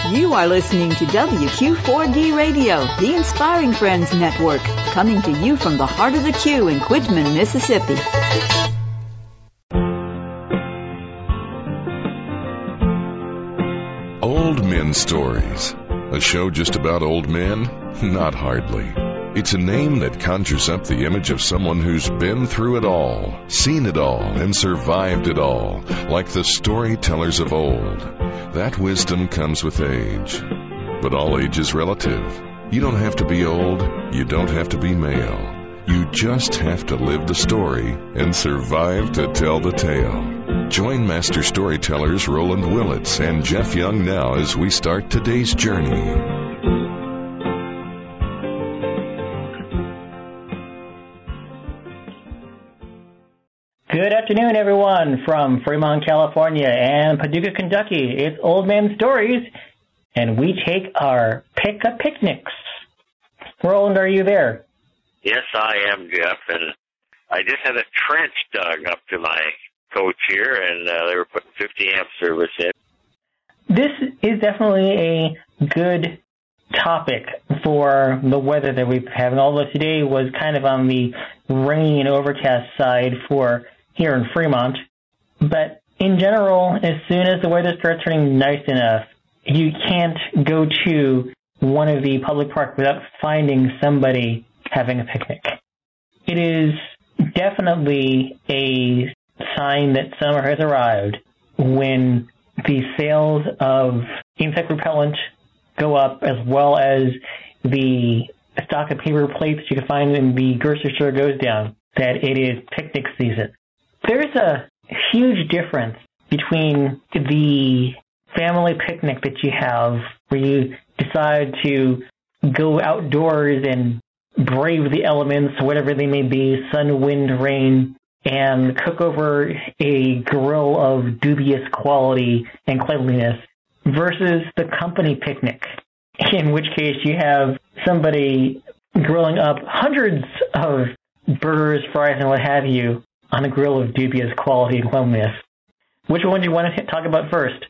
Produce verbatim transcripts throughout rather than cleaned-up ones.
You are listening to W Q four D Radio, the Inspiring Friends Network, coming to you from the heart of the Q in Quitman, Mississippi. Old Men Stories, a show just about old men? Not hardly. It's a name that conjures up the image of someone who's been through it all, seen it all, and survived it all, like the storytellers of old. That wisdom comes with age. But all age is relative. You don't have to be old. You don't have to be male. You just have to live the story and survive to tell the tale. Join master storytellers Roland Willits and Jeff Young now as we start today's journey. Good afternoon, everyone, from Fremont, California, and Paducah, Kentucky. It's Old Man Stories, and we take our pick-up picnics. Roland, are you there? Yes, I am, Jeff, and I just had a trench dug up to my coach here, and uh, they were putting fifty amp service in. This is definitely a good topic for the weather that we're having, although today was kind of on the rainy and overcast side for here in Fremont. But in general, as soon as the weather starts turning nice enough, you can't go to one of the public parks without finding somebody having a picnic. It is definitely a sign that summer has arrived when the sales of insect repellent go up, as well as the stock of paper plates you can find in the grocery store goes down, that it is picnic season. There's a huge difference between the family picnic that you have where you decide to go outdoors and brave the elements, whatever they may be, sun, wind, rain, and cook over a grill of dubious quality and cleanliness, versus the company picnic, in which case you have somebody grilling up hundreds of burgers, fries, and what have you on a grill of dubious quality and cleanliness. Which one do you want to talk about first?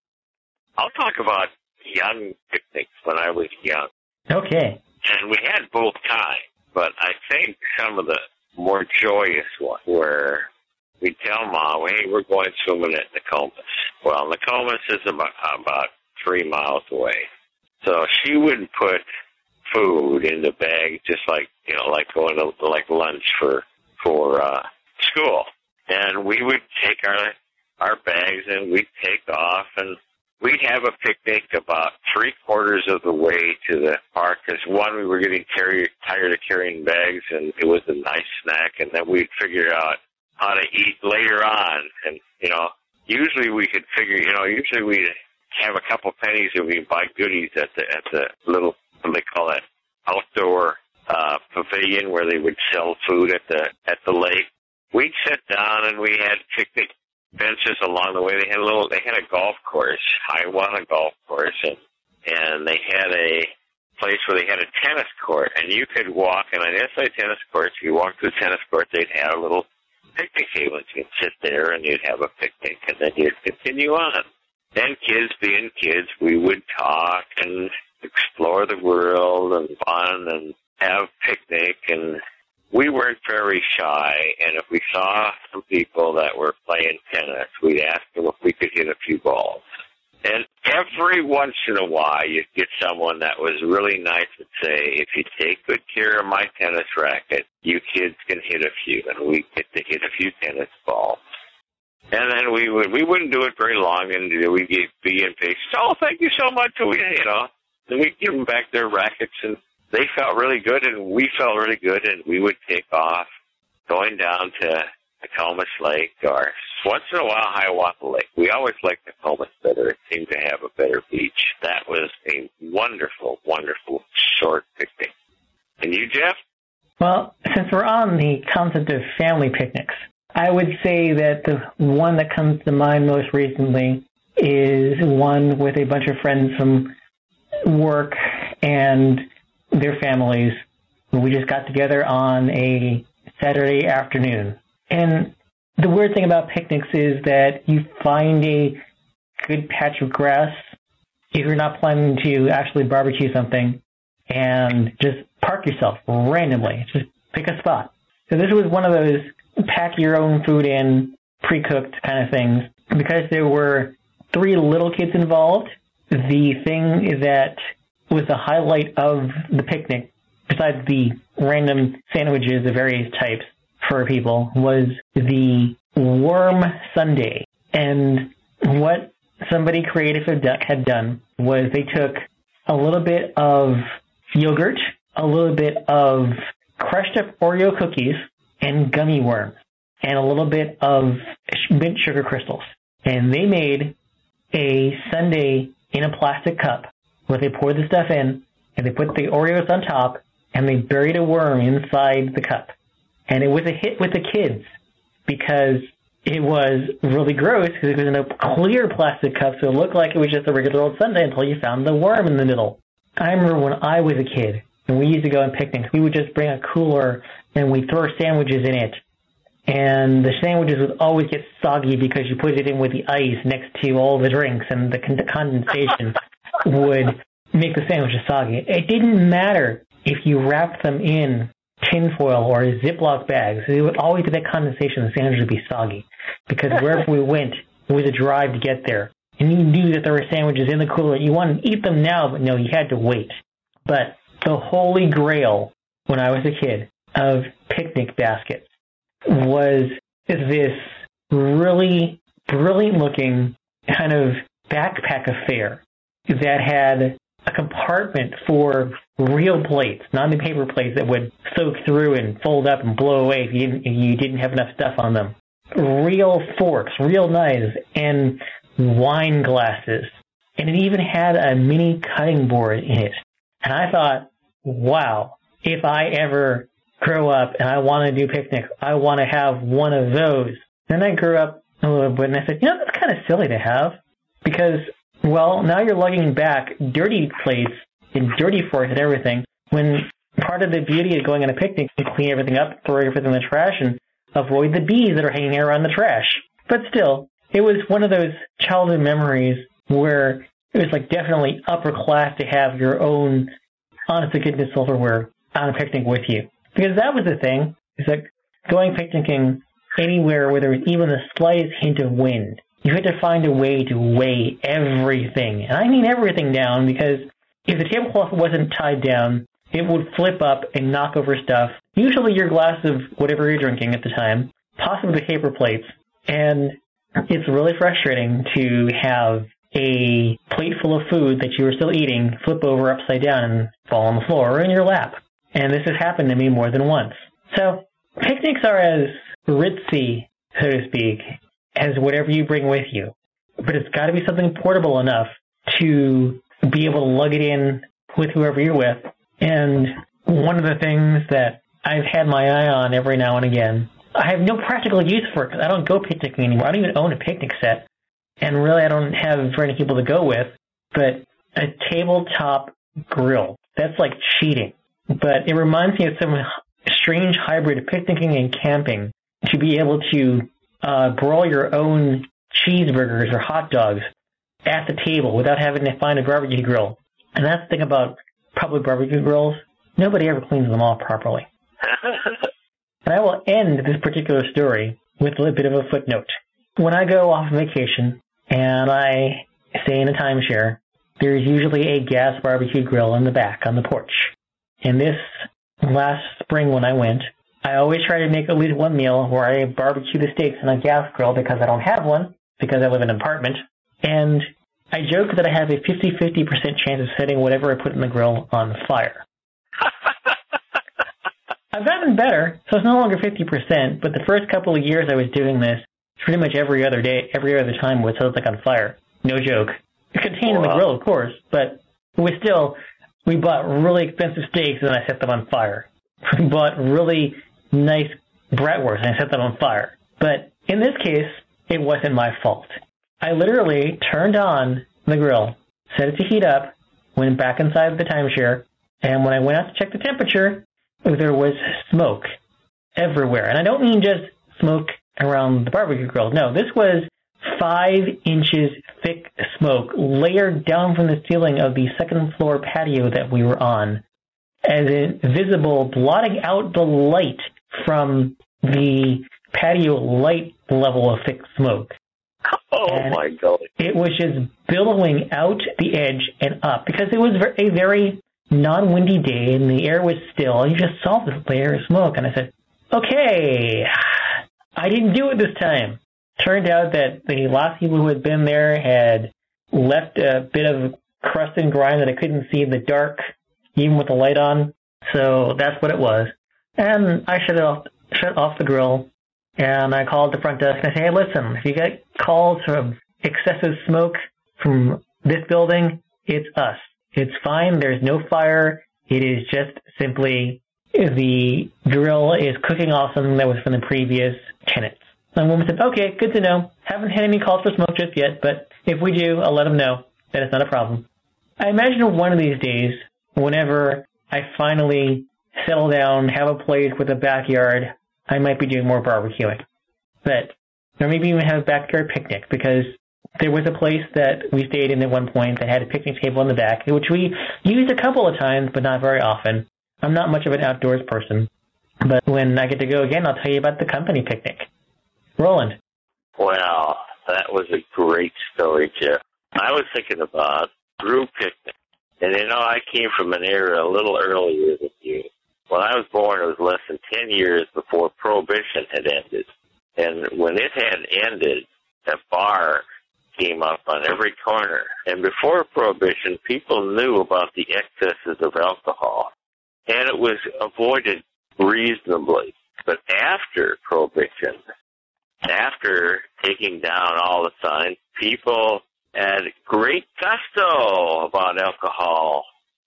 I'll talk about young picnics when I was young. Okay. And we had both kinds, but I think some of the more joyous ones were we'd tell Mom, hey, we're going swimming at Nokomis. Well, Nokomis is about, about three miles away. So she would put food in the bag, just like, you know, like going to like lunch for, for, uh, school. And we would take our, our bags and we'd take off and we'd have a picnic about three quarters of the way to the park. Because one, we were getting carry, tired of carrying bags and it was a nice snack. And then we'd figure out how to eat later on. And, you know, usually we could figure, you know, usually we'd have a couple pennies and we'd buy goodies at the, at the little, what they call that, outdoor, uh, pavilion where they would sell food at the, at the lake. We'd sit down and we had picnic benches along the way. They had a little, they had a golf course, Hiawatha golf course, and, and they had a place where they had a tennis court, and you could walk, and on the inside tennis court, if you walk to the tennis court, they'd have a little picnic table, and you'd sit there, and you'd have a picnic, and then you'd continue on. Then kids being kids, we would talk and explore the world and fun and have picnic, and we weren't very shy, and if we saw some people that were playing tennis, we'd ask them if we could hit a few balls. And every once in a while, you'd get someone that was really nice and say, if you take good care of my tennis racket, you kids can hit a few, and we'd get to hit a few tennis balls. And then we would, we wouldn't do it very long, and we'd be impatient. Oh, thank you so much, we, you know. And we'd give them back their rackets, and they felt really good, and we felt really good, and we would take off going down to Nokomis Lake, or once in a while Hiawatha Lake. We always liked Nokomis better. It seemed to have a better beach. That was a wonderful, wonderful short picnic. And you, Jeff? Well, since we're on the concept of family picnics, I would say that the one that comes to mind most recently is one with a bunch of friends from work and their families. We just got together on a Saturday afternoon. And the weird thing about picnics is that you find a good patch of grass, if you're not planning to actually barbecue something, and just park yourself randomly. Just pick a spot. So this was one of those pack your own food in, pre-cooked kind of things. Because there were three little kids involved, the thing that was the highlight of the picnic, besides the random sandwiches of various types for people, was the worm sundae. And what somebody creative had done was they took a little bit of yogurt, a little bit of crushed up Oreo cookies and gummy worms, and a little bit of mint sugar crystals. And they made a sundae in a plastic cup where they poured the stuff in, and they put the Oreos on top, and they buried a worm inside the cup. And it was a hit with the kids because it was really gross because it was in a clear plastic cup, so it looked like it was just a regular old sundae until you found the worm in the middle. I remember when I was a kid, and we used to go on picnics, we would just bring a cooler, and we'd throw sandwiches in it. And the sandwiches would always get soggy because you put it in with the ice next to all the drinks, and the condensation would make the sandwiches soggy. It didn't matter if you wrapped them in tinfoil or Ziploc bags. It would always be that condensation. The sandwich would be soggy because wherever we went, it was a drive to get there. And you knew that there were sandwiches in the cooler. You wanted to eat them now, but no, you had to wait. But the holy grail when I was a kid of picnic baskets was this really brilliant-looking kind of backpack affair that had a compartment for real plates, not the paper plates that would soak through and fold up and blow away if you didn't, if you didn't have enough stuff on them. Real forks, real knives, and wine glasses. And it even had a mini cutting board in it. And I thought, wow, if I ever grow up and I want to do picnics, I want to have one of those. Then I grew up a little bit and I said, you know, that's kind of silly to have because, well, now you're lugging back dirty plates and dirty forks and everything when part of the beauty of going on a picnic is to clean everything up, throw everything in the trash, and avoid the bees that are hanging around the trash. But still, it was one of those childhood memories where it was like definitely upper class to have your own honest-to-goodness silverware on a picnic with you. Because that was the thing, is that going picnicking anywhere where there was even the slightest hint of wind, you had to find a way to weigh everything. And I mean everything down because if the tablecloth wasn't tied down, it would flip up and knock over stuff, usually your glass of whatever you're drinking at the time, possibly the paper plates. And it's really frustrating to have a plate full of food that you were still eating flip over upside down and fall on the floor or in your lap. And this has happened to me more than once. So picnics are as ritzy, so to speak, as whatever you bring with you. But it's got to be something portable enough to be able to lug it in with whoever you're with. And one of the things that I've had my eye on every now and again, I have no practical use for it because I don't go picnicking anymore. I don't even own a picnic set. And really I don't have very many people to go with. But a tabletop grill, that's like cheating. But it reminds me of some strange hybrid of picnicking and camping to be able to uh, broil your own cheeseburgers or hot dogs at the table without having to find a barbecue grill. And that's the thing about public barbecue grills. Nobody ever cleans them off properly. And I will end this particular story with a bit of a footnote. When I go off vacation and I stay in a timeshare, there's usually a gas barbecue grill in the back on the porch. And this last spring when I went, I always try to make at least one meal where I barbecue the steaks on a gas grill because I don't have one, because I live in an apartment. And I joke that I have a fifty-fifty percent chance of setting whatever I put in the grill on fire. I've gotten better, so it's no longer fifty percent, but the first couple of years I was doing this, pretty much every other day, every other time it was something on fire. No joke. It contained in the grill, of course, but it was still, we bought really expensive steaks and I set them on fire. We bought really nice bratwurst and I set them on fire. But in this case, it wasn't my fault. I literally turned on the grill, set it to heat up, went back inside the timeshare, and when I went out to check the temperature, there was smoke everywhere. And I don't mean just smoke around the barbecue grill. No, this was five inches thick smoke layered down from the ceiling of the second floor patio that we were on, as in visible, blotting out the light from the patio light level of thick smoke. Oh, and my God. It was just billowing out the edge and up because it was a very non-windy day and the air was still. And you just saw this layer of smoke. And I said, okay, I didn't do it this time. Turned out that the last people who had been there had left a bit of crust and grime that I couldn't see in the dark, even with the light on. So that's what it was. And I shut it off, shut off the grill. And I called the front desk and I said, hey, listen, if you get calls from excessive smoke from this building, it's us. It's fine. There's no fire. It is just simply the grill is cooking off something that was from the previous tenants. And the woman said, okay, good to know. Haven't had any calls for smoke just yet, but if we do, I'll let them know. That it's not a problem. I imagine one of these days, whenever I finally settle down, have a place with a backyard, I might be doing more barbecuing. But, or maybe even have a backyard picnic, because there was a place that we stayed in at one point that had a picnic table in the back, which we used a couple of times, but not very often. I'm not much of an outdoors person. But when I get to go again, I'll tell you about the company picnic. Roland. Well, that was a great story, Jeff. I was thinking about group picnic. And, you know, I came from an era a little earlier than you. When I was born, it was less than ten years before Prohibition had ended. And when it had ended, a bar came up on every corner. And before Prohibition, people knew about the excesses of alcohol. And it was avoided reasonably. But after Prohibition, after taking down all the signs, people had great gusto about alcohol.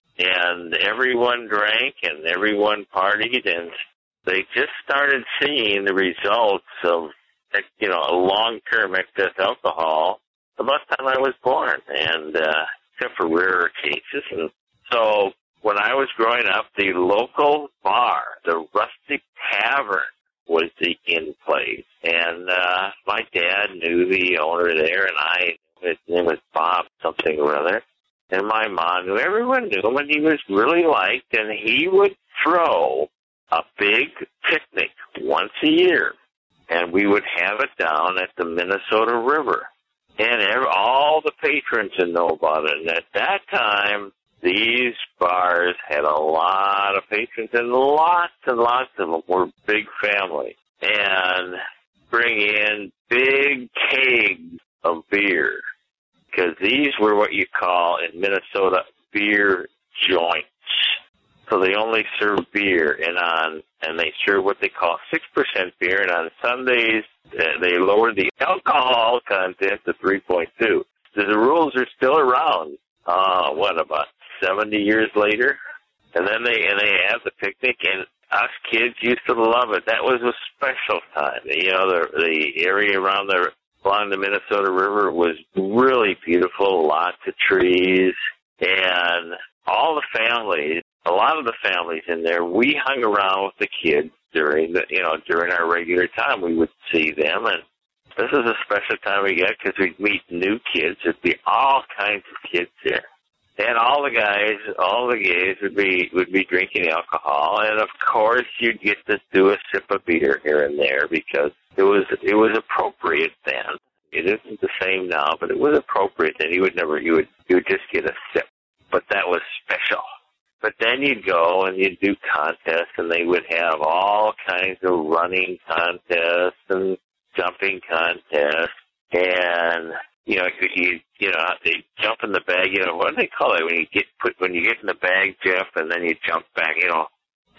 And everyone drank and everyone partied, and they just started seeing the results of, you know, long-term excess alcohol about the time I was born, and uh, except for rarer cases. And so when I was growing up, the local bar, the Rustic Tavern, was the in place. And uh, my dad knew the owner there, and I, his name was Bob something or other. And my mom knew, everyone knew him, and he was really liked, and he would throw a big picnic once a year, and we would have it down at the Minnesota River. And every, all the patrons would know about it. And at that time, these bars had a lot of patrons, and lots and lots of them were big families. And bring in big kegs of beer, because these were what you call in Minnesota beer joints. So they only serve beer, and on and they serve what they call six percent beer, and on Sundays uh, they lowered the alcohol content to three point two. So the rules are still around, uh, what, about seventy years later? And then they and they have the picnic, and us kids used to love it. That was a special time. You know, the, the area around the along the Minnesota River was really beautiful, lots of trees, and all the families, a lot of the families in there, we hung around with the kids during the, you know, during our regular time. We would see them, and this is a special time we get because we'd meet new kids. There'd be all kinds of kids there. And all the guys, all the gays would be, would be drinking alcohol, and of course you'd get to do a sip of beer here and there because it was, it was appropriate then. It isn't the same now, but it was appropriate then. You would never, you would, you would just get a sip. But that was special. But then you'd go and you'd do contests, and they would have all kinds of running contests and jumping contests, and you know, you you know, they jump in the bag. You know, what do they call it when you get put when you get in the bag, Jeff, and then you jump back? You know.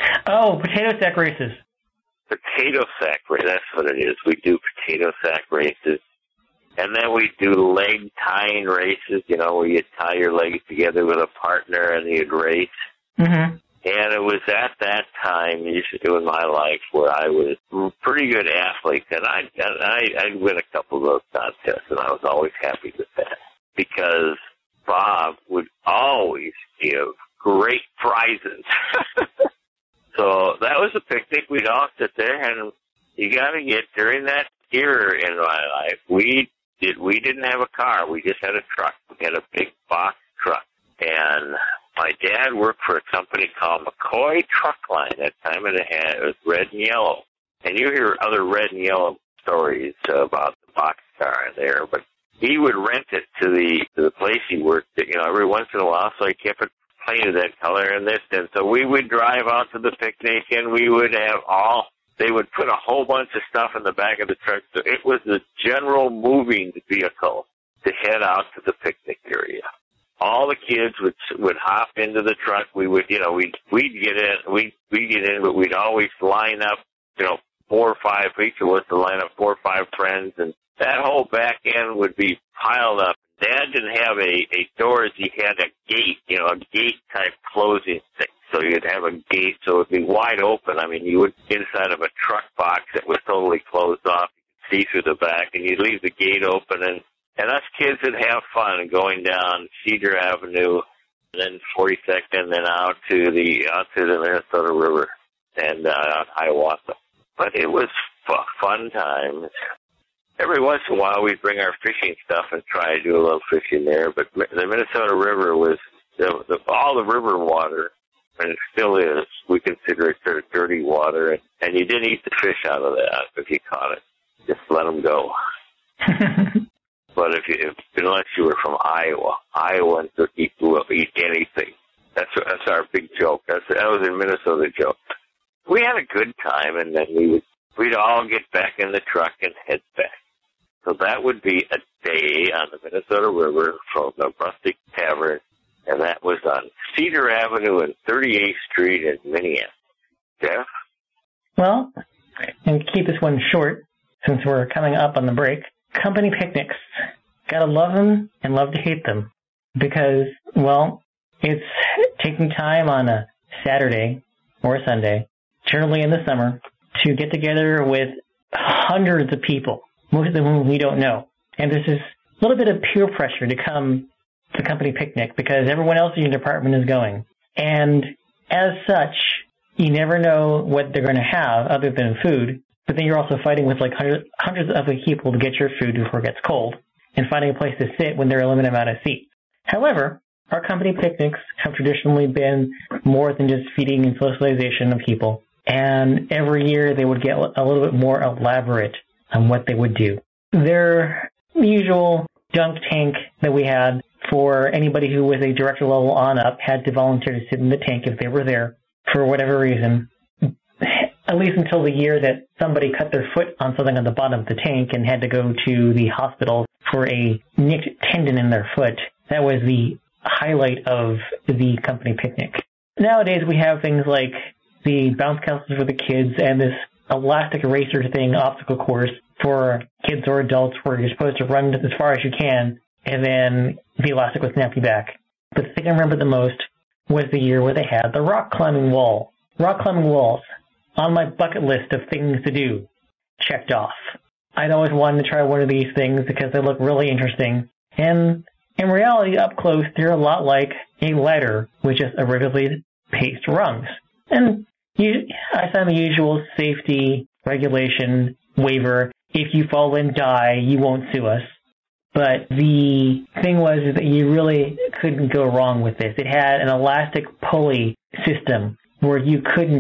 Oh, potato sack races. Potato sack race. That's what it is. We do potato sack races, and then we do leg tying races. You know, where you tie your legs together with a partner and you'd race. Mm-hmm. And it was at that time, in my life, where I was a pretty good athlete, and I and I I'd win a couple of those contests, and I was always happy with that because Bob would always give great prizes. So that was a picnic. We'd all sit there, and you got to get during that era in my life, we did, we didn't have a car. We just had a truck. We had a big box truck. And my dad worked for a company called McCoy Truck Line at that time, and it, had, it was red and yellow. And you hear other red and yellow stories about the box car there, but he would rent it to the to the place he worked at, you know, every once in a while, so he kept it painted that color and this. And so we would drive out to the picnic, and we would have all, they would put a whole bunch of stuff in the back of the truck. So it was the general moving vehicle to head out to the picnic area. All the kids would would hop into the truck. We would, you know, we'd, we'd get in, we'd, we'd get in, but we'd always line up, you know, four or five, each of us to line up four or five friends, and that whole back end would be piled up. Dad didn't have a, a doors, he had a gate, you know, a gate-type closing thing. So you'd have a gate, so it would be wide open. I mean, you would, inside of a truck box that was totally closed off, you could see through the back, and you'd leave the gate open, and And us kids would have fun going down Cedar Avenue, and then forty-second, and then out to the out to the Minnesota River and uh, out Hiawatha. But it was f- fun times. Every once in a while, we'd bring our fishing stuff and try to do a little fishing there. But the Minnesota River was the, the, all the river water, and it still is. We consider it sort of dirty water, and, and you didn't eat the fish out of that if you caught it. Just let them go. But if you, if, unless you were from Iowa, Iowans would eat, will eat anything. That's that's our big joke. That's, that was a Minnesota joke. We had a good time, and then we would, we'd all get back in the truck and head back. So that would be a day on the Minnesota River from the Rustic Tavern, and that was on Cedar Avenue and thirty-eighth Street in Minneapolis. Jeff? Well, and to keep this one short, since we're coming up on the break, company picnics. Gotta love them and love to hate them because, well, it's taking time on a Saturday or a Sunday, generally in the summer, to get together with hundreds of people, most of them we don't know. And there's this little bit of peer pressure to come to company picnic because everyone else in your department is going. And as such, you never know what they're going to have other than food. But then you're also fighting with like hundreds, hundreds of other people to get your food before it gets cold and finding a place to sit when there are a limited amount of seats. However, our company picnics have traditionally been more than just feeding and socialization of people. And every year they would get a little bit more elaborate on what they would do. Their usual dunk tank that we had for anybody who was a director level on up had to volunteer to sit in the tank if they were there for whatever reason. At least until the year that somebody cut their foot on something on the bottom of the tank and had to go to the hospital for a nicked tendon in their foot. That was the highlight of the company picnic. Nowadays we have things like the bounce castles for the kids and this elastic racer thing obstacle course for kids or adults where you're supposed to run as far as you can and then the elastic will snap you back. But the thing I remember the most was the year where they had the rock climbing wall. Rock climbing walls. On my bucket list of things to do, checked off. I'd always wanted to try one of these things because they look really interesting. And in reality, up close, they're a lot like a ladder with just irregularly paced rungs. And you, I signed the usual safety regulation waiver. If you fall and die, you won't sue us. But the thing was that you really couldn't go wrong with this. It had an elastic pulley system where you couldn't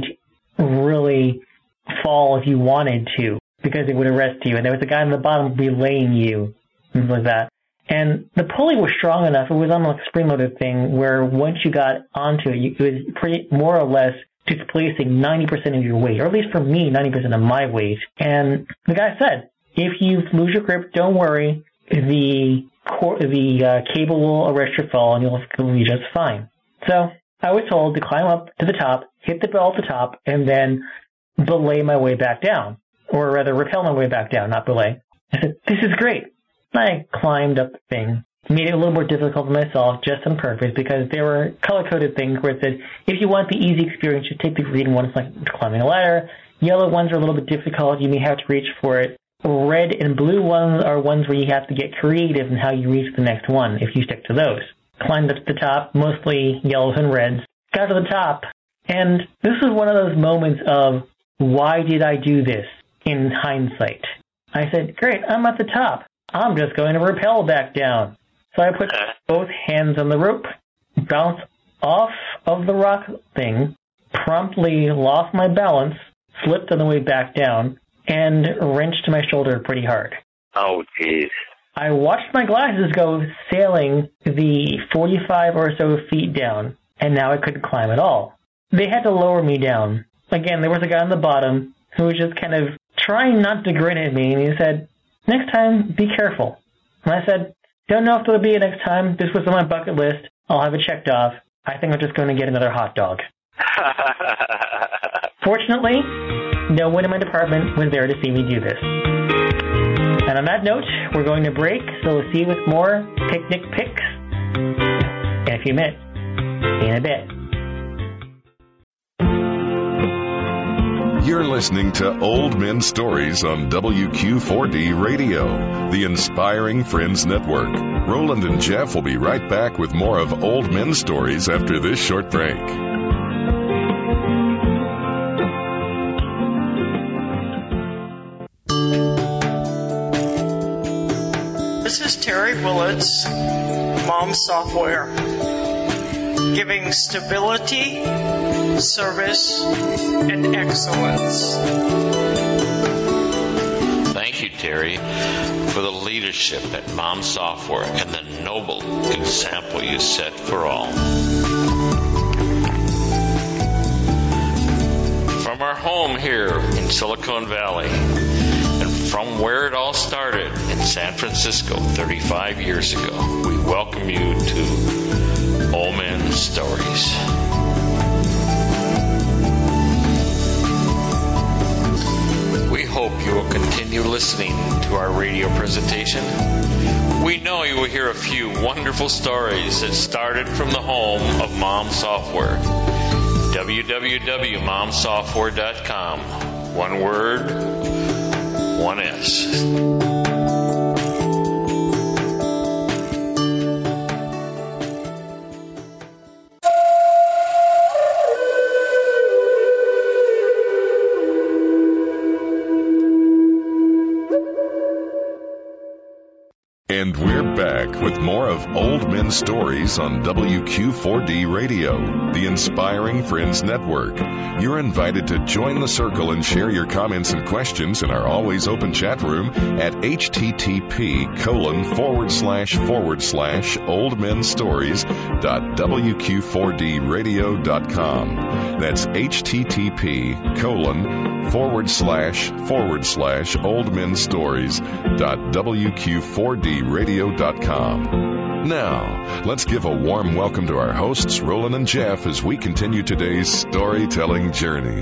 really fall if you wanted to because it would arrest you. And there was a guy on the bottom relaying you, things like that. And the pulley was strong enough. It was almost a spring-loaded thing where once you got onto it, you, it was pretty, more or less displacing ninety percent of your weight, or at least for me, ninety percent of my weight. And the guy said, if you lose your grip, don't worry. The cor- the uh, cable will arrest your fall and you'll, you'll be just fine. So I was told to climb up to the top, hit the bell at the top, and then belay my way back down. Or rather, rappel my way back down, not belay. I said, this is great. I climbed up the thing, made it a little more difficult for myself just on purpose because there were color-coded things where it said, if you want the easy experience, just take the green one. It's like climbing a ladder. Yellow ones are a little bit difficult. You may have to reach for it. Red and blue ones are ones where you have to get creative in how you reach the next one if you stick to those. Climbed up to the top, mostly yellows and reds. Got to the top, and this was one of those moments of, why did I do this in hindsight? I said, great, I'm at the top. I'm just going to rappel back down. So I put both hands on the rope, bounced off of the rock thing, promptly lost my balance, slipped on the way back down, and wrenched my shoulder pretty hard. Oh, jeez. I watched my glasses go sailing the forty-five or so feet down, and now I couldn't climb at all. They had to lower me down. Again, there was a guy on the bottom who was just kind of trying not to grin at me, and he said, "Next time, be careful." And I said, "Don't know if there'll be a next time. This was on my bucket list. I'll have it checked off. I think I'm just going to get another hot dog." Fortunately, no one in my department was there to see me do this. And on that note, we're going to break, so we'll see you with more picnic pics in a few minutes. See you in a bit. You're listening to Old Men Stories on W Q four D Radio, the Inspiring Friends Network. Roland and Jeff will be right back with more of Old Men Stories after this short break. This is Terry Willits, Mom Software, giving stability, service, and excellence. Thank you, Terry, for the leadership at Mom Software and the noble example you set for all. From our home here in Silicon Valley, and from where it all started in San Francisco thirty-five years ago, we welcome you to Old Men Stories. We hope you will continue listening to our radio presentation. We know you will hear a few wonderful stories that started from the home of Mom Software. w w w dot mom software dot com. One word, one S. And we're back with more of Old Men Stories on W Q four D Radio, the Inspiring Friends Network. You're invited to join the circle and share your comments and questions in our always open chat room at http colon forward slash forward slash oldmenstories dot wq4dradio dot com. That's http colon forward slash forward slash oldmenstories dot wq4dradio dot com. Now, let's give a warm welcome to our hosts, Roland and Jeff, as we continue today's storytelling journey.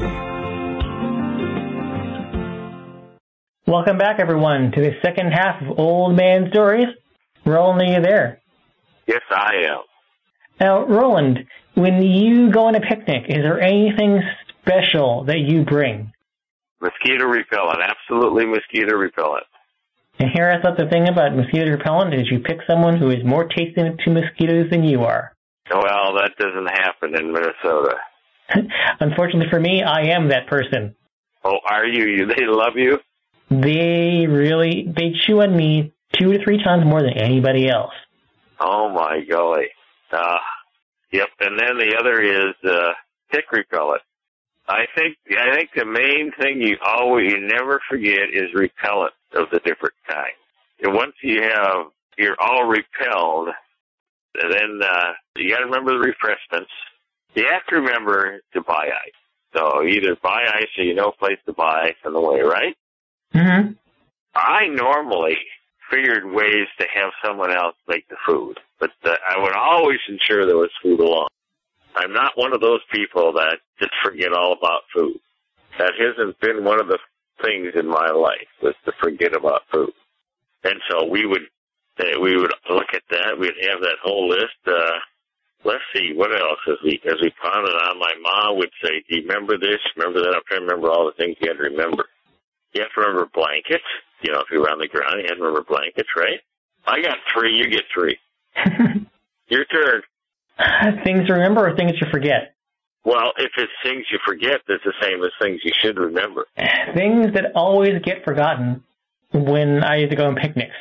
Welcome back, everyone, to the second half of Old Man Stories. Roland, are you there? Yes, I am. Now, Roland, when you go on a picnic, is there anything special that you bring? Mosquito repellent, absolutely mosquito repellent. And here I thought the thing about mosquito repellent is you pick someone who is more tasting to mosquitoes than you are. Well, that doesn't happen in Minnesota. Unfortunately for me, I am that person. Oh, are you? They love you? They really, they chew on me two to three times more than anybody else. Oh, my golly. Uh, yep, and then the other is uh, tick repellent. I think I think the main thing you always you never forget is repellent of the different kinds. And once you have you're all repelled, then uh, you got to remember the refreshments. You have to remember to buy ice. So either buy ice or you know a place to buy ice on the way, right? Mm-hmm. I normally figured ways to have someone else make the food, but uh, I would always ensure there was food along. I'm not one of those people that just forget all about food. That hasn't been one of the things in my life, was to forget about food. And so we would uh, we would look at that. We'd have that whole list. Uh, let's see, what else? As we as we pounded on, my mom would say, "Do you remember this? Remember that?" I'm trying to remember all the things you had to remember. You have to remember blankets. You know, if you're on the ground, you have to remember blankets, right? I got three. You get three. Your turn. Things to remember or things to forget? Well, if it's things you forget, that's the same as things you should remember. Things that always get forgotten when I used to go on picnics.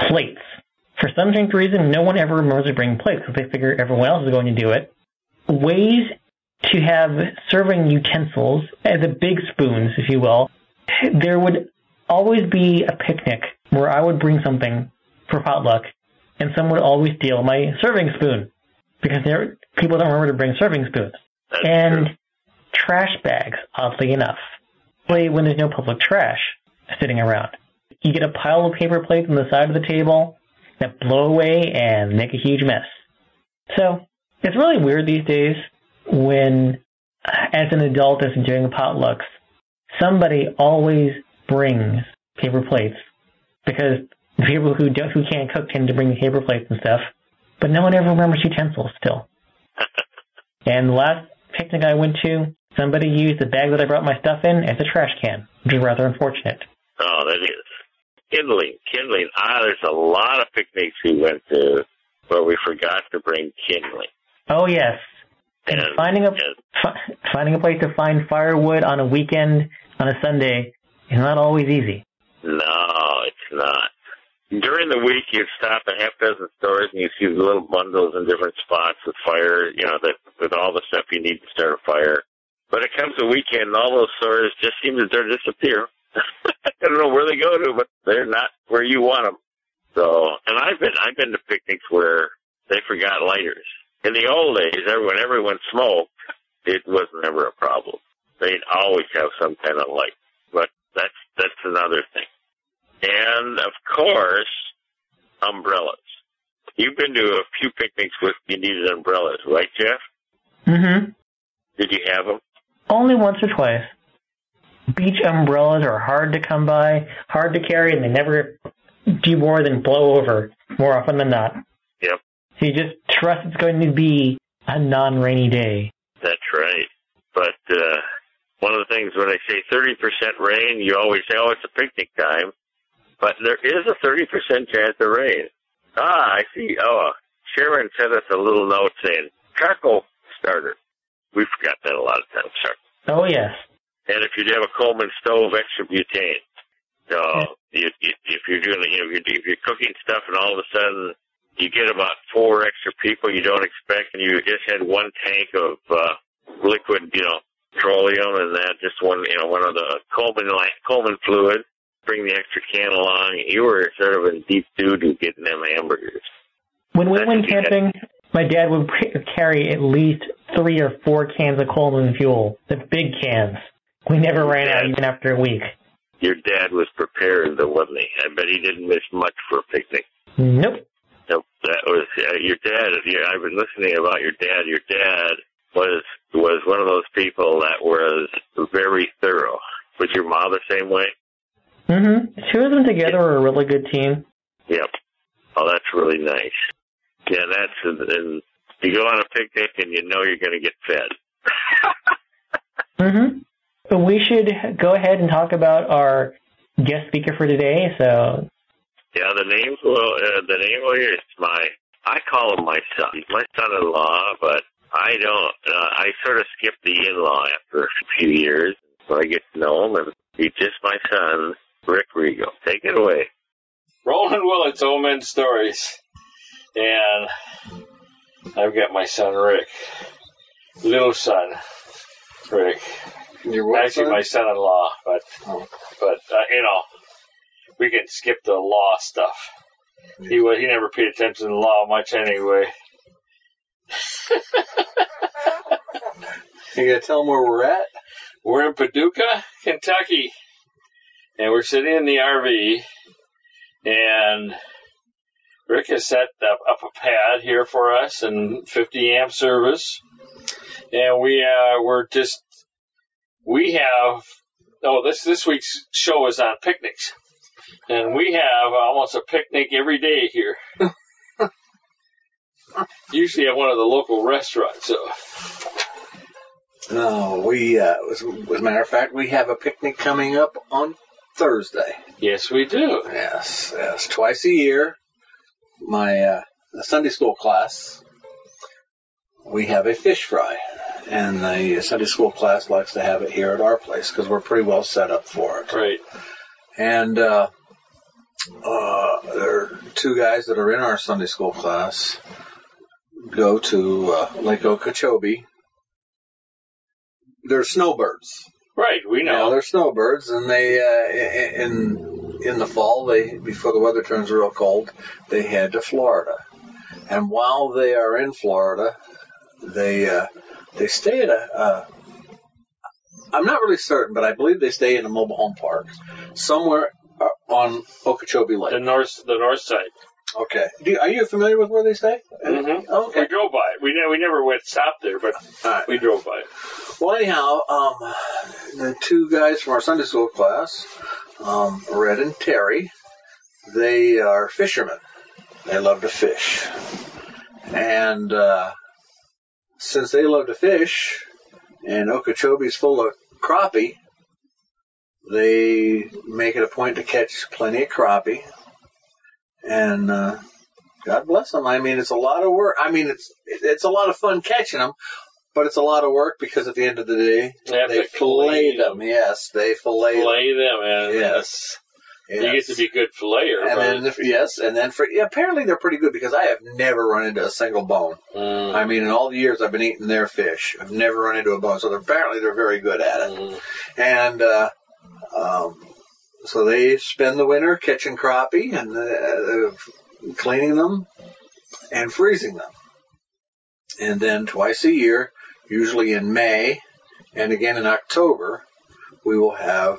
plates. For some strange reason, no one ever remembers to bring plates because they figure everyone else is going to do it. Ways to have serving utensils, uh, the big spoons, if you will. There would always be a picnic where I would bring something for potluck, and someone would always steal my serving spoon because there people don't remember to bring serving spoons. That's and true. Trash bags, oddly enough, when there's no public trash sitting around. You get a pile of paper plates on the side of the table that blow away and make a huge mess. So it's really weird these days when, as an adult, as doing potlucks, somebody always brings paper plates because the people who don't, who can't cook tend to bring paper plates and stuff, but no one ever remembers utensils still. And the last picnic I went to, somebody used the bag that I brought my stuff in as a trash can, which is rather unfortunate. Oh, that is. Kindling, kindling. Ah, there's a lot of picnics we went to where we forgot to bring kindling. Oh, yes. And, And finding a and, fi- finding a place to find firewood on a weekend, on a Sunday, is not always easy. no, it's not. During the week, you'd stop a half dozen stores and you see the little bundles in different spots with fire, you know, that with all the stuff you need to start a fire. But it comes a weekend, and all those stores just seem to disappear. I don't know where they go to, but they're not where you want them. So, and I've been I've been to picnics where they forgot lighters. In the old days, when everyone smoked, it was never a problem. They'd always have some kind of light. But that's that's another thing. And of course, umbrellas. You've been to a few picnics with you needed umbrellas, right, Jeff? Mm-hmm. Did you have them? Only once or twice. Beach umbrellas are hard to come by, hard to carry, and they never do more than blow over more often than not. Yep. So you just trust it's going to be a non-rainy day. That's right. But uh, one of the things when they say thirty percent rain, you always say, oh, it's a picnic time. But there is a thirty percent chance of rain. Ah, I see. Oh, Sharon sent us a little note saying, charcoal starter. We forgot that a lot of times, charcoal. Oh, yes. And if you have a Coleman stove, extra butane. So you, you, if you're doing, you know, if you're cooking stuff and all of a sudden you get about four extra people you don't expect, and you just had one tank of uh, liquid, you know, petroleum, and that just one, you know, one of the Coleman Coleman fluid. Bring the extra can along. You were sort of in deep doo-doo getting them hamburgers. When we went camping, my dad would carry at least three or four cans of Coleman fuel, the big cans. We never ran out even after a week. Your dad was prepared, though, wasn't he? I bet he didn't miss much for a picnic. Nope. Nope. That was uh, your dad. Yeah, I've been listening about your dad. Your dad was was one of those people that was very thorough. Was your mom the same way? Mm-hmm. Two of them together are a really good team. Yep. Oh, that's really nice. Yeah, that's, and you go on a picnic and you know you're going to get fed. Mm-hmm. But we should go ahead and talk about our guest speaker for today. So, yeah, the name, well, uh, the name well, here is my, I call him my son. He's my son-in-law, but I don't, uh, I sort of skip the in-law after a few years. So I get to know him, and he's just my son, Rick Regal. Take it away. Roland Willits, Old Men Stories. And I've got my son, Rick. Little son, Rick. Your what, Actually, son? my son-in-law, but, Oh. but uh, you know, we can skip the law stuff. He was, he never paid attention to the law much anyway. You gonna tell them where we're at? We're in Paducah, Kentucky, and we're sitting in the R V, and Rick has set up, up a pad here for us and fifty amp service, and we uh, we're just we have oh this this week's show is on picnics, and we have almost a picnic every day here. Usually at one of the local restaurants. So. No, we, uh, as, as a matter of fact, we have a picnic coming up on Thursday. Yes, we do. Yes, yes, twice a year. My uh, Sunday school class, we have a fish fry, and the Sunday school class likes to have it here at our place because we're pretty well set up for it. Right. And uh, uh, there are two guys that are in our Sunday school class go to uh, Lake Okeechobee. They're snowbirds. Right, we know. Yeah, they're snowbirds, and they uh, in in the fall, they before the weather turns real cold, they head to Florida. And while they are in Florida, they uh, they stay at a. Uh, I'm not really certain, but I believe they stay in a mobile home park somewhere on Okeechobee Lake. The north, the north side. Okay. Do you, are you familiar with where they stay? Mm-hmm. Okay. We drove by it. We ne- we never went stop there, but right. we drove by it. Well, anyhow, um, the two guys from our Sunday school class, um, Red and Terry, they are fishermen. They love to fish. And uh, since they love to fish, and Okeechobee's full of crappie, they make it a point to catch plenty of crappie. And uh, God bless them. I mean, it's a lot of work. I mean, it's it's a lot of fun catching them, but it's a lot of work because at the end of the day, they, they fillet them. them. Yes, they fillet, fillet them. them and yes. yes. You get to be a good filleter. And right? then, yes, and then for yeah, apparently they're pretty good because I have never run into a single bone. Mm. I mean, in all the years I've been eating their fish, I've never run into a bone. So they're, apparently they're very good at it. Mm. And uh, um, so they spend the winter catching crappie and uh, cleaning them and freezing them. And then twice a year, usually in May and again in October, we will have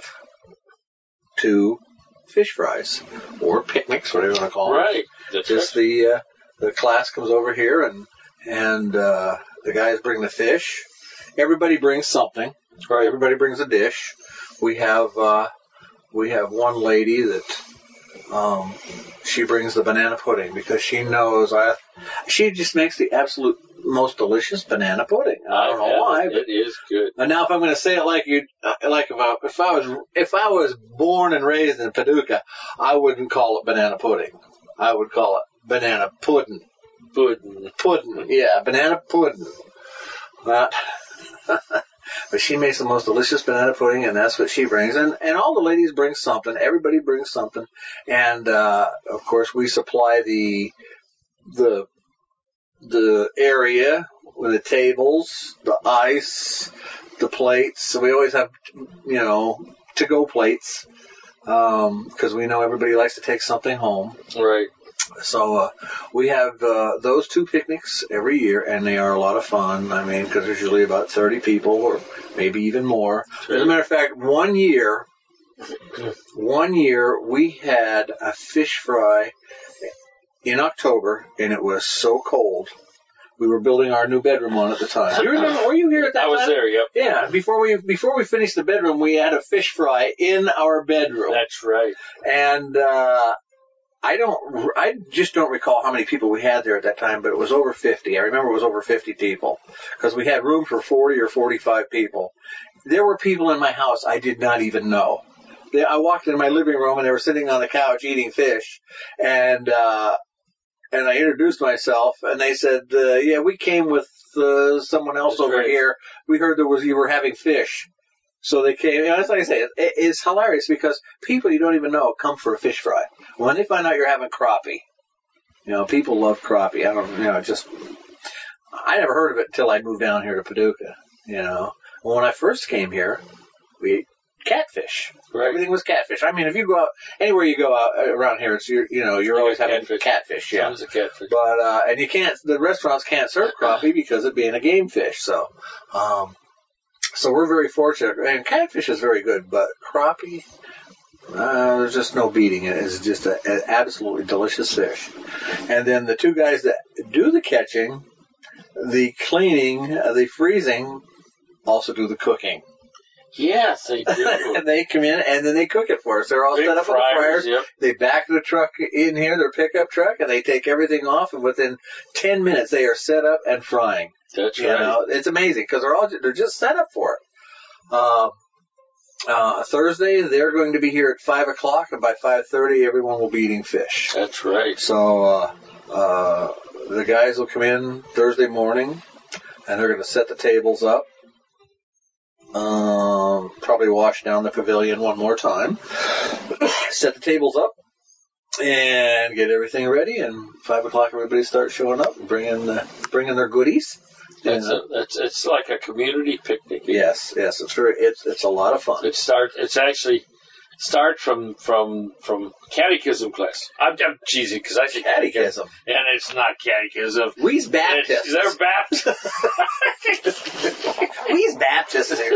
two fish fries or picnics, whatever you want to call them. Right. That's Just right. the uh, the class comes over here and and uh, the guys bring the fish. Everybody brings something. Right. Everybody brings a dish. We have uh, we have one lady that um, she brings the banana pudding because she knows I. She just makes the absolute most delicious banana pudding. I don't know why, but it is good. And now, if I'm going to say it like you, like if I, if I was if I was born and raised in Paducah, I wouldn't call it banana pudding. I would call it banana pudding. Pudding. Pudding. Yeah, banana pudding. But, but she makes the most delicious banana pudding, and that's what she brings. And and all the ladies bring something. Everybody brings something. And uh, of course, we supply the the the area with the tables, the ice, the plates. So we always have, you know, to-go plates because um, we know everybody likes to take something home. Right. So uh, we have uh, those two picnics every year, and they are a lot of fun. I mean, because there's usually about thirty people or maybe even more. Sure. As a matter of fact, one year, one year we had a fish fry in October, and it was so cold. We were building our new bedroom on at the time. You remember? Were you here at that I was time? there. Yep. Yeah. Before we before we finished the bedroom, we had a fish fry in our bedroom. That's right. And uh, I don't, I just don't recall how many people we had there at that time, but it was over fifty. I remember it was over fifty people because we had room for forty or forty-five people. There were people in my house I did not even know. They, I walked into my living room and they were sitting on the couch eating fish, and. uh And I introduced myself, and they said, uh, yeah, we came with uh, someone else That's over right. here. We heard there was you were having fish. So they came. You know, that's like I say, it, it's hilarious because people you don't even know come for a fish fry. When they find out you're having crappie, you know, people love crappie. I don't, you know, just, I never heard of it until I moved down here to Paducah, you know. Well, when I first came here, we ate catfish. Right. Everything was catfish. I mean, if you go out, anywhere you go out around here, it's, you're, you know, you're always having catfish. catfish. Yeah. Tons of catfish. But, uh, and you can't, the restaurants can't serve crappie because of being a game fish. So, um, so we're very fortunate. And catfish is very good, but crappie, uh, there's just no beating it. It's just a, an absolutely delicious fish. And then the two guys that do the catching, the cleaning, the freezing, also do the cooking. Yes, they do. And they come in and then they cook it for us. They're all Big set up on the fryers, fryers. Yep. They back the truck in here, their pickup truck, and they take everything off. And within ten minutes, they are set up and frying. That's you right. know, it's amazing because they're all they're just set up for it. Uh, uh, Thursday, they're going to be here at five o'clock, and by five thirty, everyone will be eating fish. That's right. So uh, uh, the guys will come in Thursday morning, and they're going to set the tables up. Um, probably wash down the pavilion one more time. Set the tables up. and get everything ready. And five o'clock, everybody starts showing up and bringing uh, bringing their goodies. It's And, uh, a, it's it's like a community picnic. yes, yes, it's very it's it's a lot of fun. It start. It's actually start from from from catechism class. I'm, I'm cheesy because I say catechism, Catechism. and it's not catechism. We's Baptists. It's, they're Baptists. We's Baptists here.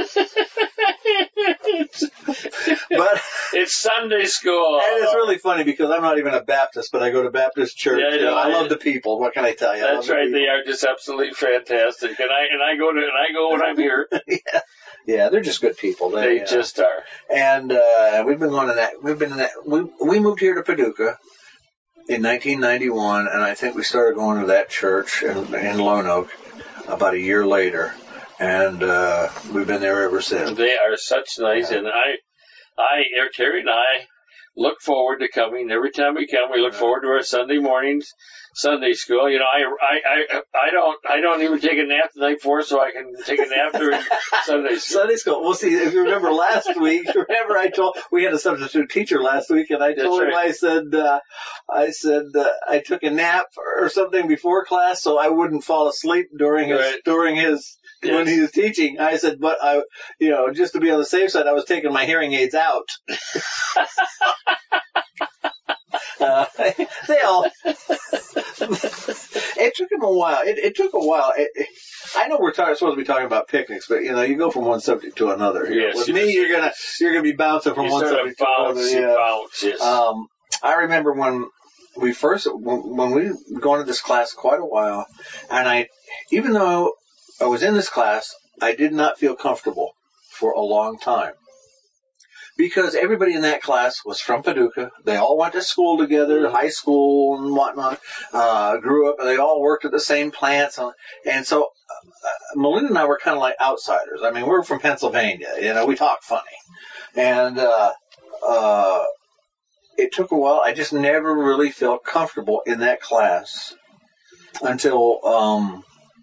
But It's Sunday school. and it's really funny because I'm not even a Baptist, but I go to Baptist church. Yeah, I You know, know. I love the people. What can I tell you? I love That's the right. people. They are just absolutely fantastic, and I and I go to and I go when I'm here. yeah. yeah, they're just good people. They uh, just are. and uh, we've been going to that. We've been in that. We we moved here to Paducah in nineteen ninety-one, and I think we started going to that church in, in Lone Oak about a year later, and uh, we've been there ever since. They are such nice, Yeah. and I, I, Terry and I look forward to coming. Every time we come, we look forward to our Sunday mornings, Sunday school. You know, I, I, I, I don't, I don't even take a nap the night before, so I can take a nap during Sunday school. Sunday school. Well, see, if you remember last week, remember I told, we had a substitute teacher last week, and I told That's him, right. I said, uh, I said, uh, I took a nap or something before class so I wouldn't fall asleep during his, Right. during his, Yes. when he was teaching. I said, but I, you know, just to be on the safe side, I was taking my hearing aids out. Uh, they all. It took him a while. It, it took a while. It, it, I know we're talking, supposed to be talking about picnics, but you know, you go from one subject to another. You know, Yes, with you me, just- you're gonna you're gonna be bouncing from You one sort of subject to bounce, another. you Yeah. bounce, yes. Um, I remember when we first when, when we were going to this class quite a while, and I, even though I was in this class, I did not feel comfortable for a long time. Because everybody in that class was from Paducah. They all went to school together, high school and whatnot, uh, grew up, and they all worked at the same plants. And, and so uh, Melinda and I were kind of like outsiders. I mean, we're from Pennsylvania. You know, we talk funny. And uh, uh, it took a while. I just never really felt comfortable in that class until um,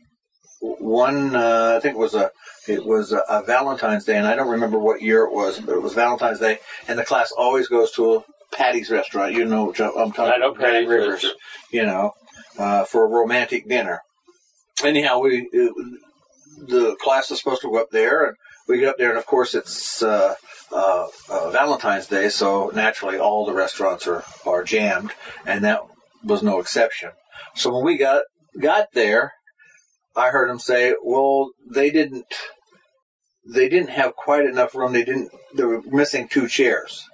one, uh, I think it was a It was a, a Valentine's Day, and I don't remember what year it was, but it was Valentine's Day, and the class always goes to a Patty's restaurant. You know, I'm talking I know about Patty Patty's Rivers, restaurant. you know, uh, for a romantic dinner. Anyhow, we it, the class is supposed to go up there, and we get up there, and of course it's uh, uh, uh, Valentine's Day, so naturally all the restaurants are, are jammed, and that was no exception. So when we got got there, I heard him say, well, they didn't, they didn't have quite enough room. They didn't, they were missing two chairs.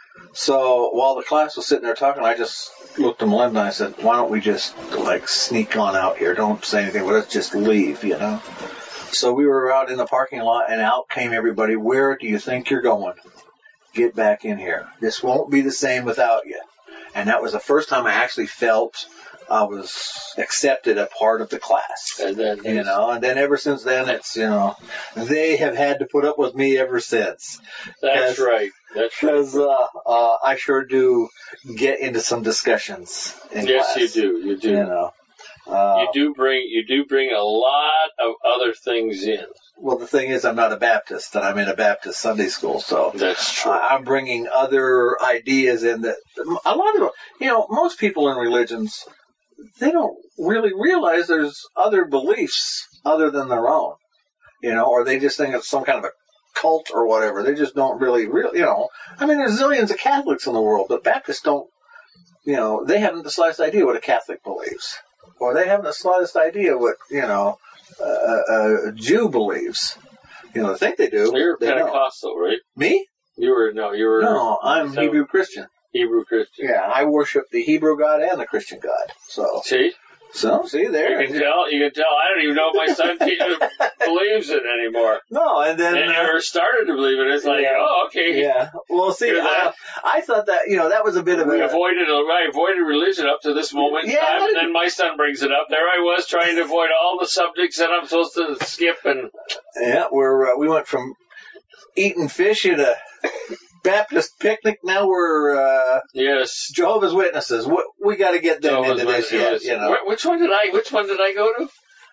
So while the class was sitting there talking, I just looked at Melinda and I said, why don't we just like sneak on out here? Don't say anything, but let's just leave, you know? So we were out in the parking lot and out came everybody. Where do you think you're going? Get back in here. This won't be the same without you. And that was the first time I actually felt I was accepted a part of the class, And then you know, and then ever since then, it's, you know, they have had to put up with me ever since. That's right. That's right. Because uh, uh, I sure do get into some discussions in Yes, class. you do. You do. You know, uh, you do bring you do bring a lot of other things in. well, the thing is, I'm not a Baptist, and I'm in a Baptist Sunday school, so That's true. I- I'm bringing other ideas in that a lot of, you know, most people in religions, they don't really realize there's other beliefs other than their own, you know, or they just think it's some kind of a cult or whatever. They just don't really, really, you know, I mean, there's zillions of Catholics in the world, but Baptists don't, you know, they haven't the slightest idea what a Catholic believes, or they haven't the slightest idea what, you know, uh, a Jew believes. You know, they think they do. You're They don't. Pentecostal, right? Me? You were no, you were No, I'm so- Hebrew Christian. Hebrew Christian. Yeah, I worship the Hebrew God and the Christian God. So, See, so see there. you can tell. You can tell. I don't even know if my son te- believes it anymore. No, and then And uh, never started to believe it. It's like, Yeah. oh, okay. yeah. Well, see, Hear I, that? I thought that you know that was a bit of We a avoided I avoided religion up to this moment in Yeah, time, I and then my son brings it up. There I was trying to avoid all the subjects that I'm supposed to skip, and yeah. We're uh, we went from eating fish at a Baptist picnic. Now we're uh, yes, Jehovah's Witnesses. We, we got to get them Jehovah's into this Witnesses, yet. yes. You know. Wh- Which one did I? Which one did I go to?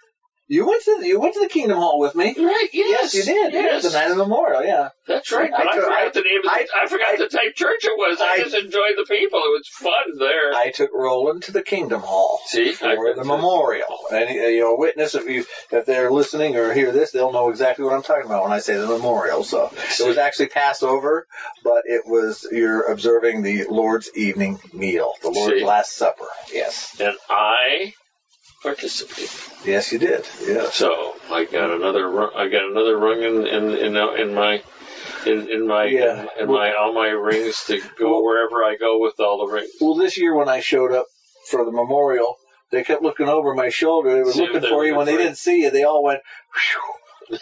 You went to the, you went to the Kingdom Hall with me. Right, yes. Yes, you did. Yes. Yeah, the night of the memorial, yeah. That's right. But I, I took- forgot I- the name of I- the, I forgot I- the type church it was. I, I- just enjoyed the people. It was fun there. I took Roland to the Kingdom Hall. See? For I the could- memorial. And, uh, you know, witness, if you, if they're listening or hear this, they'll know exactly what I'm talking about when I say the memorial. So, it was actually Passover, but it was, you're observing the Lord's evening meal, the Lord's See? Last Supper. Yes. And I participated. Yes, you did. Yes. So I got another rung, I got another rung in in in, in my in, in my Yeah. in, in my all my rings to go wherever I go with all the rings. Well, this year when I showed up for the memorial, they kept looking over my shoulder. They were See what looking they're for you. looking When they for you. didn't see you, they all went, whew.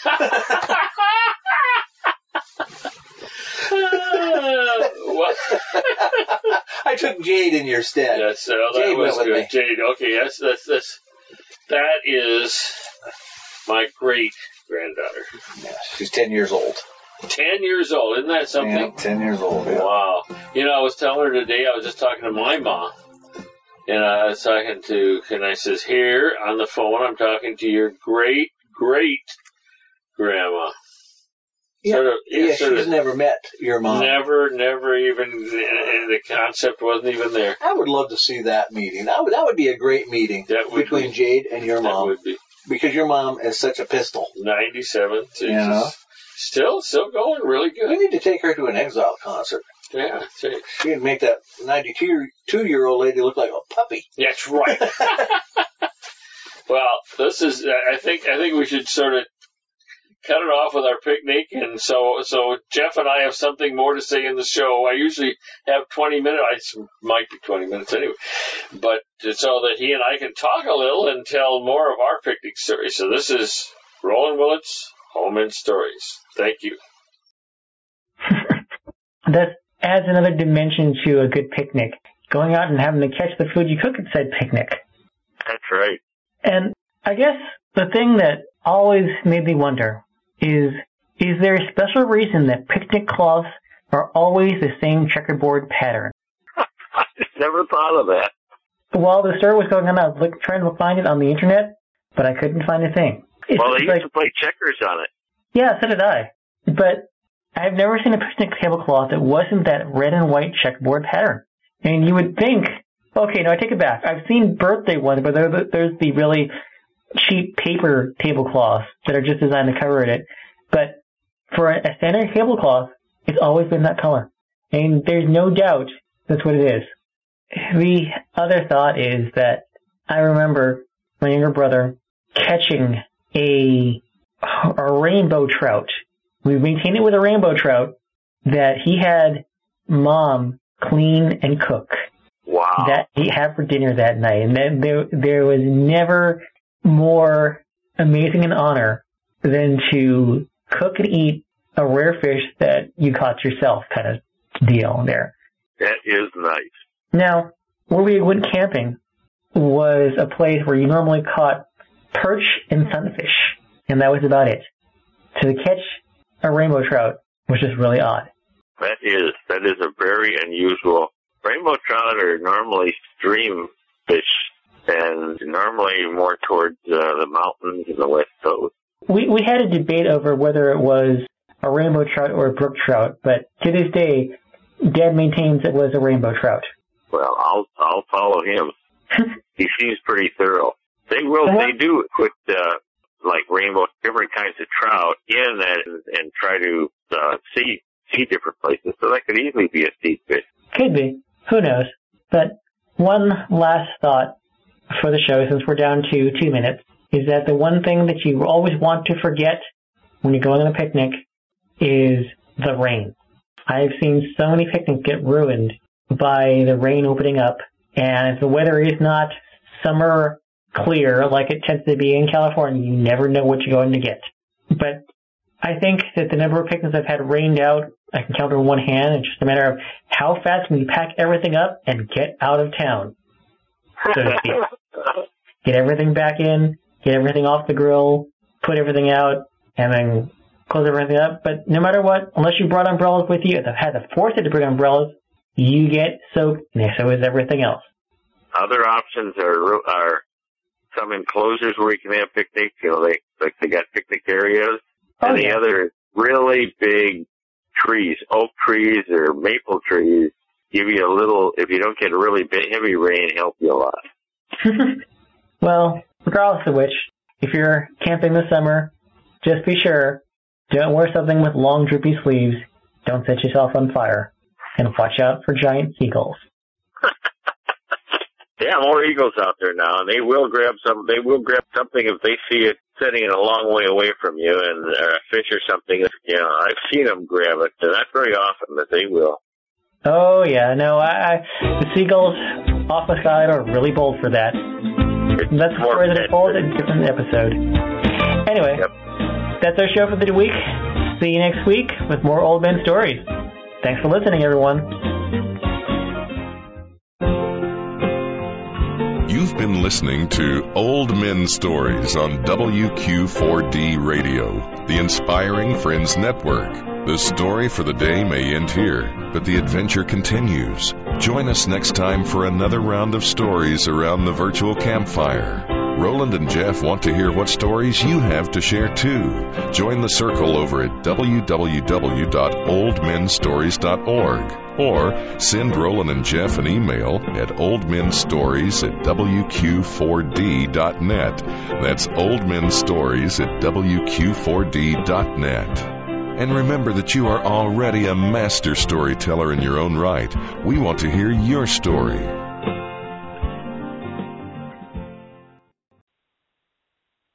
What? I took Jade in your stead. Yes, so that Jade was went with good. me. Jade, okay, that's that's that's that is my great granddaughter. Yeah, she's ten years old. Ten years old, isn't that something? Yeah, ten years old. Yeah. Wow. You know, I was telling her today, I was just talking to my mom, and I was talking to, and I says, here on the phone, I'm talking to your great, great grandma. Yeah, Sort of, yeah, yeah sort she's of never met your mom. Never, never even, and the concept wasn't even there. I would love to see that meeting. That would, that would be a great meeting That would between be- Jade and your That mom. would be Because your mom is such a pistol. ninety-seven. So You know? Still, still going really We good. need to take her to an Exile concert. Yeah, see. She'd make that ninety-two-year-old lady look like a puppy. That's right. Well, this is, I think, I think we should sort of cut it off with our picnic, and so, so Jeff and I have something more to say in the show. I usually have twenty minutes, I s- might be twenty minutes anyway, but so that he and I can talk a little and tell more of our picnic stories. So this is Roland Willett's Home in Stories. Thank you. That adds another dimension to a good picnic. Going out and having to catch the food you cook at said picnic. That's right. And I guess the thing that always made me wonder is, is there a special reason that picnic cloths are always the same checkerboard pattern? I just never thought of that. While the story was going on, I was look, trying to find it on the internet, but I couldn't find a thing. It's Well, they used like, to play checkers on it. yeah, so did I. But I've never seen a picnic tablecloth that wasn't that red and white checkerboard pattern. And you would think, okay, no, I take it back. I've seen birthday ones, but there's the, there's the really cheap paper tablecloths that are just designed to cover it. But for a, a standard tablecloth, it's always been that color. And there's no doubt that's what it is. The other thought is that I remember my younger brother catching a, a rainbow trout. We maintained it with a rainbow trout that he had mom clean and cook. Wow. That he had for dinner that night. And then there, there was never more amazing an honor than to cook and eat a rare fish that you caught yourself kind of deal there. That is nice. Now, where we went camping was a place where you normally caught perch and sunfish, and that was about it. To catch a rainbow trout was just really odd. That is, that is a very unusual. Rainbow trout are normally stream fish and normally more towards uh, the mountains and the west coast. We we had a debate over whether it was a rainbow trout or a brook trout, but to this day, Dad maintains it was a rainbow trout. Well, I'll I'll follow him. He seems pretty thorough. They will. Uh-huh. They do put uh, like rainbow, different kinds of trout in that, and, and try to uh, see see different places. So that could easily be a seed fish. Could be. Who knows? But one last thought for the show, since we're down to two minutes, is that the one thing that you always want to forget when you're going on a picnic is the rain. I've seen so many picnics get ruined by the rain opening up, and if the weather is not summer clear like it tends to be in California, you never know what you're going to get. But I think that the number of picnics I've had rained out, I can count on one hand. It's just a matter of how fast can you pack everything up and get out of town, so to speak. Get everything back in, get everything off the grill, put everything out, and then close everything up. But no matter what, unless you brought umbrellas with you, if I've had to force it to bring umbrellas, you get soaked, and so is everything else. Other options are are some enclosures where you can have picnics. You know, they like they got picnic areas. Oh, and yeah. the other is really big trees, oak trees or maple trees. Give you a little, if you don't get a really big, heavy rain, help you a lot. Well, regardless of which, if you're camping this summer, just be sure, don't wear something with long droopy sleeves, don't set yourself on fire, and watch out for giant eagles. Yeah, more eagles out there now, and they will grab some. They will grab something if they see it sitting a long way away from you, and uh, a fish or something. You know, I've seen them grab it. Not very often, but they will. Oh yeah, no, I, I the seagulls off the sky are really bold for that. It's That's a story that unfolds in a different episode. Anyway, yep. That's our show for the week. See you next week with more Old Men Stories. Thanks for listening, everyone. You've been listening to Old Men Stories on W Q four D Radio, the Inspiring Friends Network. The story for the day may end here, but the adventure continues. Join us next time for another round of stories around the virtual campfire. Roland and Jeff want to hear what stories you have to share too. Join the circle over at w w w dot old men stories dot org or send Roland and Jeff an email at oldmenstories at w q four d dot net. That's oldmenstories at w q four d dot net. And remember that you are already a master storyteller in your own right. We want to hear your story.